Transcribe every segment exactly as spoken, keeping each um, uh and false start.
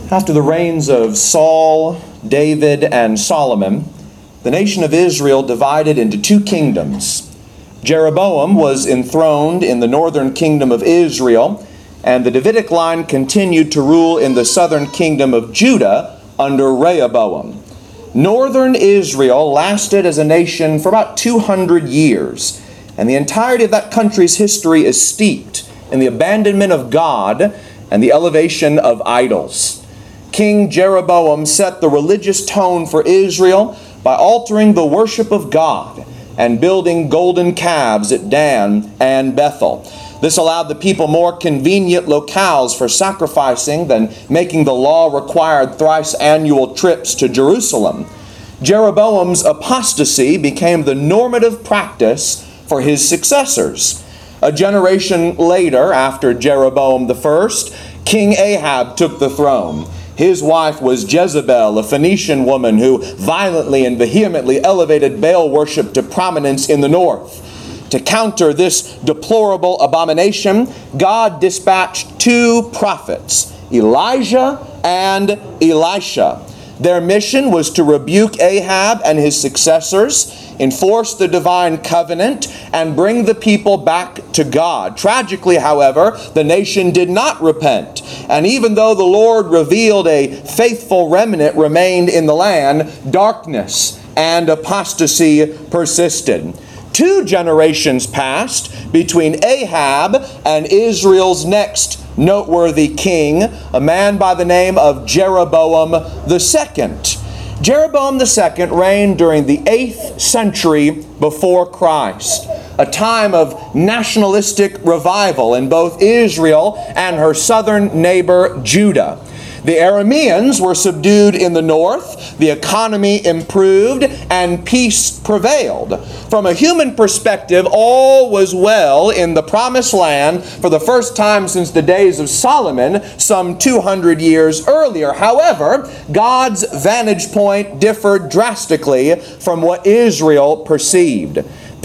After the reigns of Saul, David, and Solomon, the nation of Israel divided into two kingdoms. Jeroboam was enthroned in the northern kingdom of Israel, and the Davidic line continued to rule in the southern kingdom of Judah under Rehoboam. Northern Israel lasted as a nation for about two hundred years, and the entirety of that country's history is steeped in the abandonment of God and the elevation of idols. King Jeroboam set the religious tone for Israel by altering the worship of God and building golden calves at Dan and Bethel. This allowed the people more convenient locales for sacrificing than making the law-required thrice annual trips to Jerusalem. Jeroboam's apostasy became the normative practice for his successors. A generation later, after Jeroboam the First, King Ahab took the throne. His wife was Jezebel, a Phoenician woman who violently and vehemently elevated Baal worship to prominence in the north. To counter this deplorable abomination, God dispatched two prophets, Elijah and Elisha. Their mission was to rebuke Ahab and his successors, enforce the divine covenant, and bring the people back to God. Tragically, however, the nation did not repent, and even though the Lord revealed a faithful remnant remained in the land, darkness and apostasy persisted. Two generations passed between Ahab and Israel's next noteworthy king, a man by the name of Jeroboam the Second. Jeroboam the Second reigned during the eighth century before Christ, a time of nationalistic revival in both Israel and her southern neighbor Judah. The Arameans were subdued in the north, the economy improved, and peace prevailed. From a human perspective, all was well in the Promised Land for the first time since the days of Solomon, some two hundred years earlier. However, God's vantage point differed drastically from what Israel perceived.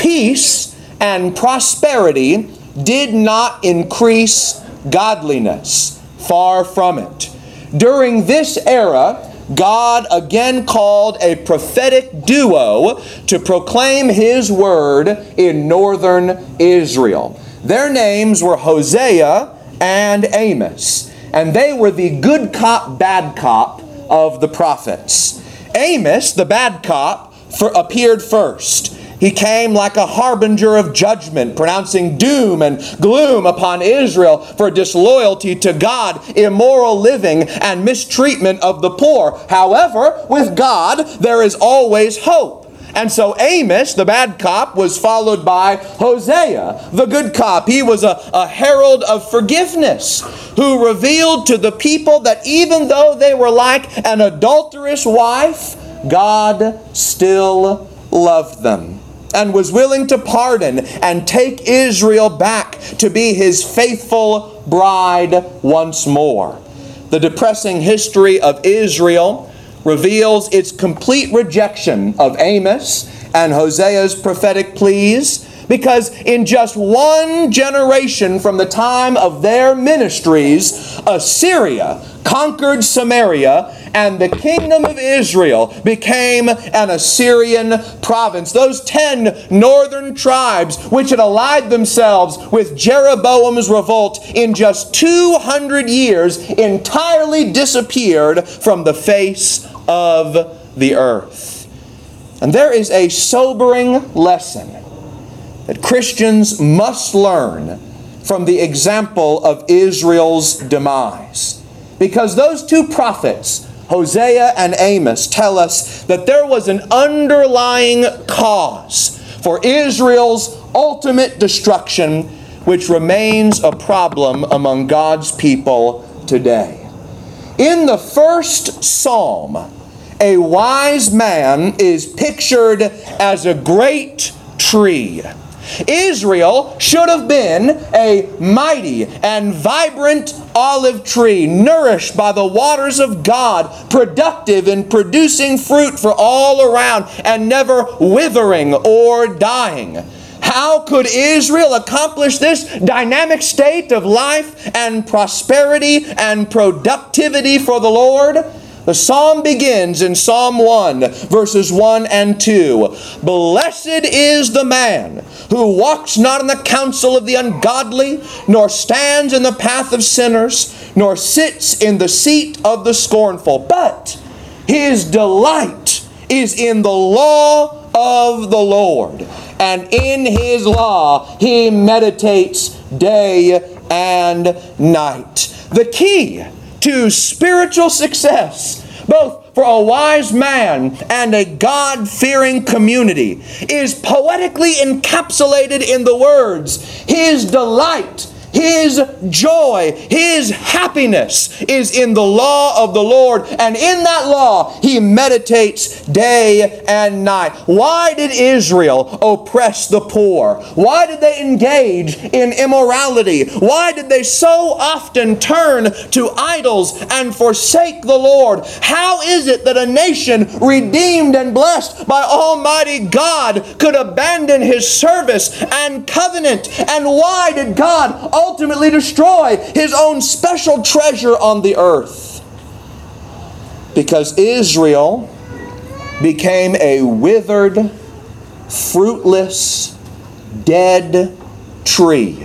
Peace and prosperity did not increase godliness. Far from it. During this era, God again called a prophetic duo to proclaim His word in northern Israel. Their names were Hosea and Amos, and they were the good cop, bad cop of the prophets. Amos, the bad cop, for, appeared first. He came like a harbinger of judgment, pronouncing doom and gloom upon Israel for disloyalty to God, immoral living, and mistreatment of the poor. However, with God, there is always hope. And so Amos, the bad cop, was followed by Hosea, the good cop. He was a, a herald of forgiveness who revealed to the people that even though they were like an adulterous wife, God still loved them and was willing to pardon and take Israel back to be His faithful bride once more. The depressing history of Israel reveals its complete rejection of Amos and Hosea's prophetic pleas, because in just one generation from the time of their ministries, Assyria conquered Samaria, and the kingdom of Israel became an Assyrian province. Those ten northern tribes, which had allied themselves with Jeroboam's revolt in just two hundred years, entirely disappeared from the face of the earth. And there is a sobering lesson that Christians must learn from the example of Israel's demise. Because those two prophets, Hosea and Amos, tell us that there was an underlying cause for Israel's ultimate destruction, which remains a problem among God's people today. In the first psalm, a wise man is pictured as a great tree. Israel should have been a mighty and vibrant olive tree, nourished by the waters of God, productive in producing fruit for all around, and never withering or dying. How could Israel accomplish this dynamic state of life and prosperity and productivity for the Lord? The psalm begins in Psalm one, verses one and two. Blessed is the man who walks not in the counsel of the ungodly, nor stands in the path of sinners, nor sits in the seat of the scornful. But his delight is in the law of the Lord, and in his law he meditates day and night. The key to spiritual success, both for a wise man and a God-fearing community, is poetically encapsulated in the words, his delight, his joy, his happiness is in the law of the Lord, and in that law he meditates day and night. Why did Israel oppress the poor? Why did they engage in immorality? Why did they so often turn to idols and forsake the Lord? How is it that a nation redeemed and blessed by Almighty God could abandon his service and covenant? And why did God ultimately destroy his own special treasure on the earth? Because Israel became a withered, fruitless, dead tree.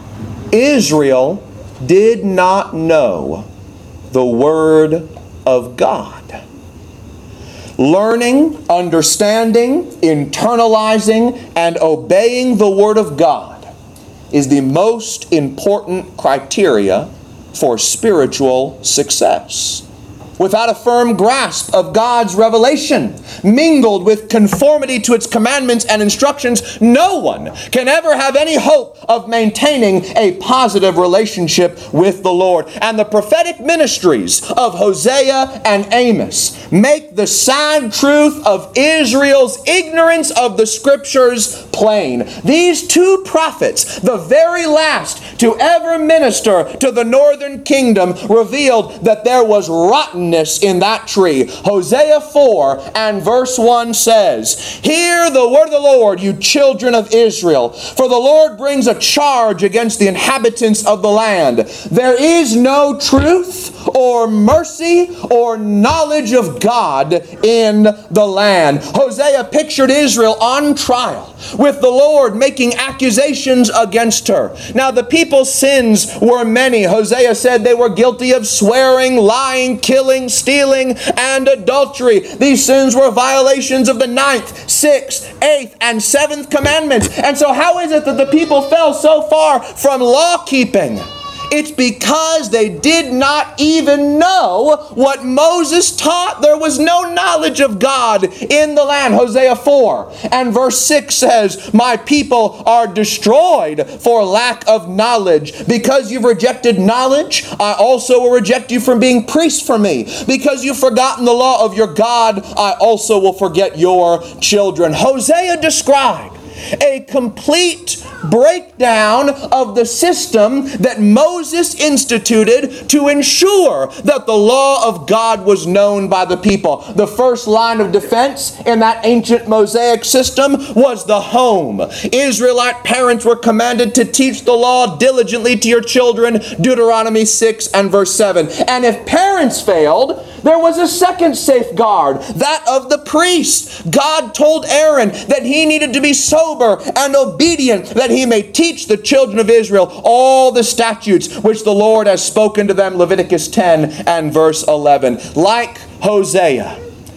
Israel did not know the Word of God. Learning, understanding, internalizing, and obeying the Word of God is the most important criteria for spiritual success. Without a firm grasp of God's revelation, mingled with conformity to its commandments and instructions, no one can ever have any hope of maintaining a positive relationship with the Lord. And the prophetic ministries of Hosea and Amos make the sad truth of Israel's ignorance of the Scriptures plain. These two prophets, the very last to ever minister to the northern kingdom, revealed that there was rottenness in that tree. Hosea four and verse one says, "Hear the word of the Lord, you children of Israel, for the Lord brings a charge against the inhabitants of the land. There is no truth or mercy or knowledge of God in the land." Hosea pictured Israel on trial, with the Lord making accusations against her. Now the people's sins were many. Hosea said they were guilty of swearing, lying, killing, stealing, and adultery. These sins were violations of the ninth, sixth, eighth, and seventh commandments. And so how is it that the people fell so far from law keeping? It's because they did not even know what Moses taught. There was no knowledge of God in the land. Hosea four and verse six says, "My people are destroyed for lack of knowledge. Because you've rejected knowledge, I also will reject you from being priests for me. Because you've forgotten the law of your God, I also will forget your children." Hosea described a complete breakdown of the system that Moses instituted to ensure that the law of God was known by the people. The first line of defense in that ancient Mosaic system was the home. Israelite parents were commanded to teach the law diligently to your children, Deuteronomy six and verse seven. And if parents failed, there was a second safeguard, that of the priest. God told Aaron that he needed to be sober and obedient, that he may teach the children of Israel all the statutes which the Lord has spoken to them, Leviticus ten and verse eleven. Like Hosea,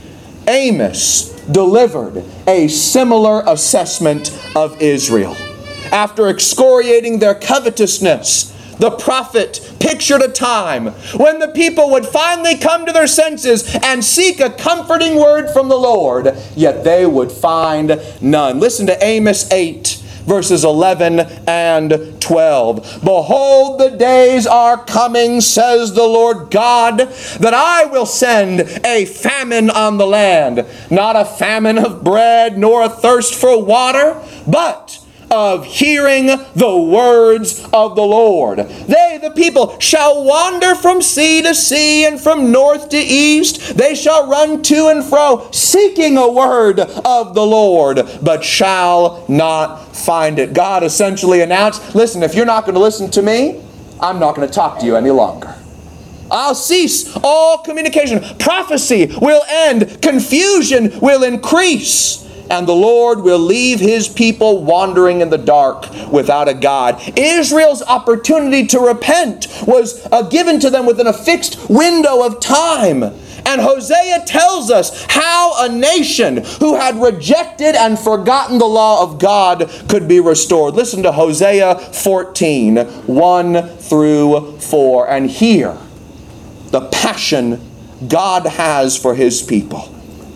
Amos delivered a similar assessment of Israel. After excoriating their covetousness, the prophet pictured a time when the people would finally come to their senses and seek a comforting word from the Lord, yet they would find none. Listen to Amos eight, verses eleven and twelve. "Behold, the days are coming, says the Lord God, that I will send a famine on the land, not a famine of bread, nor a thirst for water, but of hearing the words of the Lord. They, the people, shall wander from sea to sea and from north to east. They shall run to and fro, seeking a word of the Lord, but shall not find it. God essentially announced, listen, if you're not going to listen to me, I'm not going to talk to you any longer. I'll cease all communication. Prophecy will end. Confusion will increase. And the Lord will leave His people wandering in the dark without a God. Israel's opportunity to repent was uh, given to them within a fixed window of time. And Hosea tells us how a nation who had rejected and forgotten the law of God could be restored. Listen to Hosea fourteen, one through four, and hear the passion God has for His people.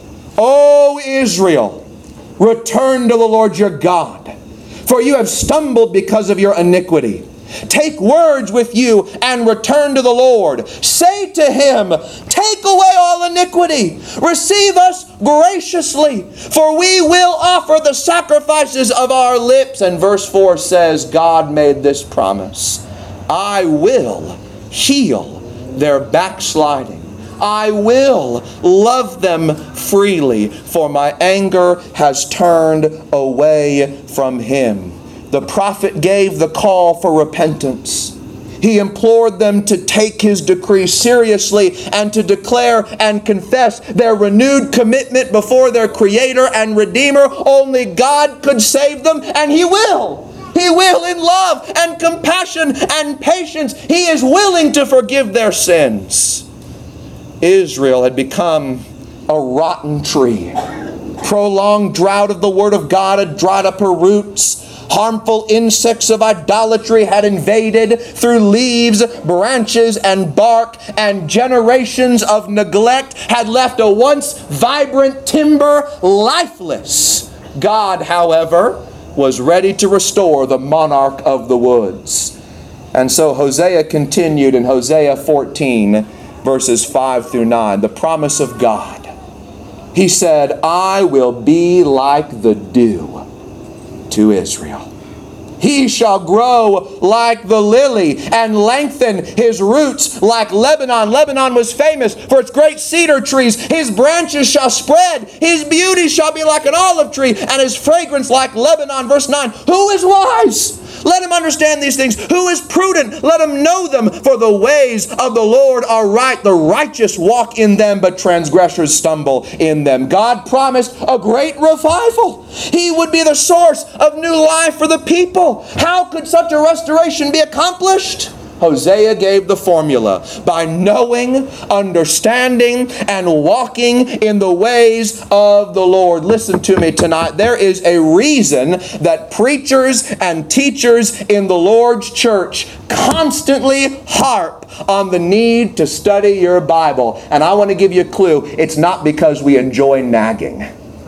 O Israel, return to the Lord your God, for you have stumbled because of your iniquity. Take words with you and return to the Lord. Say to Him, take away all iniquity. Receive us graciously, for we will offer the sacrifices of our lips. And verse four says, God made this promise: I will heal their backsliding. I will love them freely, for my anger has turned away from him. The prophet gave the call for repentance. He implored them to take his decree seriously and to declare and confess their renewed commitment before their Creator and Redeemer. Only God could save them, and He will. He will in love and compassion and patience. He is willing to forgive their sins. Israel had become a rotten tree. Prolonged drought of the Word of God had dried up her roots. Harmful insects of idolatry had invaded through leaves, branches, and bark, and generations of neglect had left a once vibrant timber lifeless. God, however, was ready to restore the monarch of the woods. And so Hosea continued in Hosea fourteen, verses five through nine, the promise of God. He said, I will be like the dew to Israel. He shall grow like the lily and lengthen his roots like Lebanon. Lebanon was famous for its great cedar trees. His branches shall spread. His beauty shall be like an olive tree, and his fragrance like Lebanon. Verse nine, who is wise? Let him understand these things. Who is prudent? Let him know them. For the ways of the Lord are right. The righteous walk in them, but transgressors stumble in them. God promised a great revival. He would be the source of new life for the people. How could such a restoration be accomplished? Hosea gave the formula: by knowing, understanding, and walking in the ways of the Lord. Listen to me tonight. There is a reason that preachers and teachers in the Lord's church constantly harp on the need to study your Bible. And I want to give you a clue. It's not because we enjoy nagging.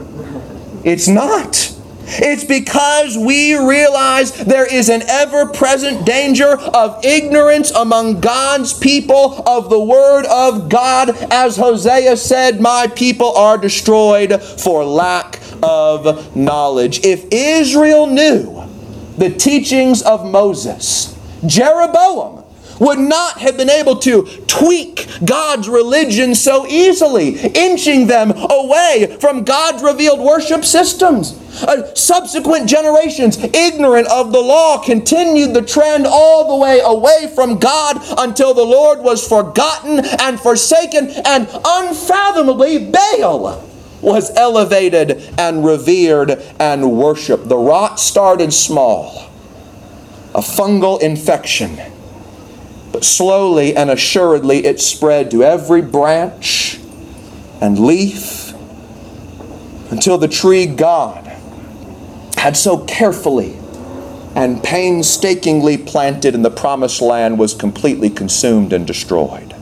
It's not. It's because we realize there is an ever-present danger of ignorance among God's people of the Word of God. As Hosea said, my people are destroyed for lack of knowledge. If Israel knew the teachings of Moses, Jeroboam would not have been able to tweak God's religion so easily, inching them away from God's revealed worship systems. Uh, subsequent generations, ignorant of the law, continued the trend all the way away from God until the Lord was forgotten and forsaken, and unfathomably Baal was elevated and revered and worshipped. The rot started small, a fungal infection. But slowly and assuredly it spread to every branch and leaf until the tree God had so carefully and painstakingly planted in the promised land was completely consumed and destroyed.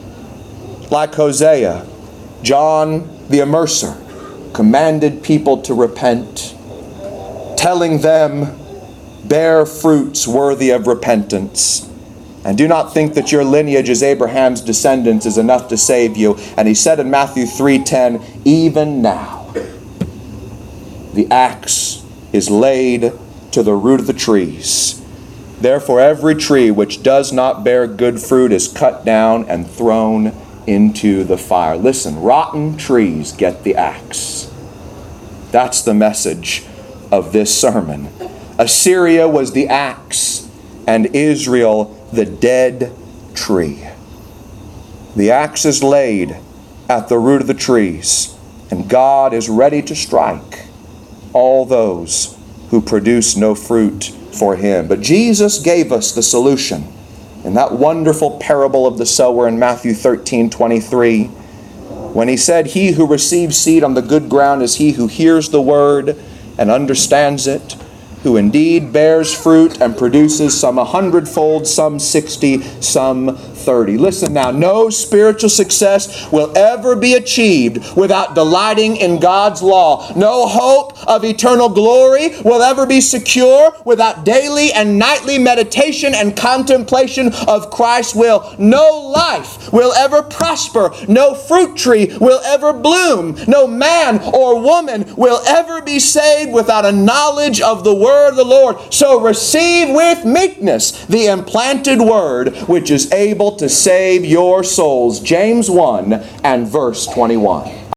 Like Hosea, John the Immerser commanded people to repent, telling them, bear fruits worthy of repentance. And do not think that your lineage as Abraham's descendants is enough to save you. And he said in Matthew three ten, even now the axe is laid to the root of the trees. Therefore every tree which does not bear good fruit is cut down and thrown into the fire. Listen, rotten trees get the axe. That's the message of this sermon. Assyria was the axe, and Israel the dead tree. The axe is laid at the root of the trees, and God is ready to strike all those who produce no fruit for Him. But Jesus gave us the solution in that wonderful parable of the sower in Matthew thirteen twenty-three, when He said, "He who receives seed on the good ground is he who hears the word and understands it, who indeed bears fruit and produces some a hundredfold, some sixty, some thirty." Listen now, no spiritual success will ever be achieved without delighting in God's law. No hope of eternal glory will ever be secure without daily and nightly meditation and contemplation of Christ's will. No life will ever prosper. No fruit tree will ever bloom. No man or woman will ever be saved without a knowledge of the word of the Lord. So receive with meekness the implanted word, which is able to save your souls. James one and verse twenty-one.